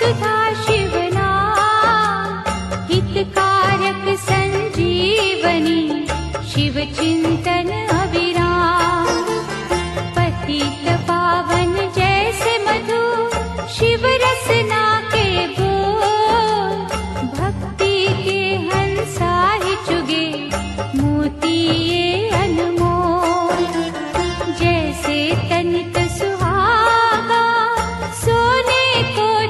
सुधा शिव नाम, हितकारक संजीवनी, शिव चिंतन अविराम। पतित पावन जैसे मधु, शिव